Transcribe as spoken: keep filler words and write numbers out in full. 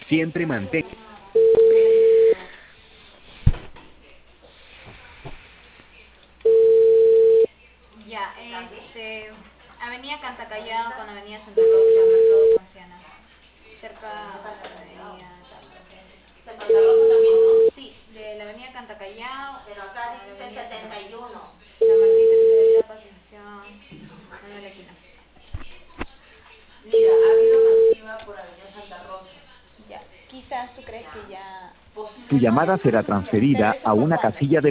Siempre mantén. Ya, este... Avenida Cantacallao con Avenida Santa Rosa, Mercado Ponciana. Cerca de la avenida... De Santa Rosa también, ¿no? Sí, de la avenida Cantacallao. Pero acá dice que setenta y uno. La Martín Tercera Etapa, asociación Manuel Aquino. Mira, ha habido masiva por Avenida Santa Rosa. Ya, quizás tú crees que ya... Tu llamada Posiblemente. será ¿Pero transferida eso a fue una cuándo? casilla de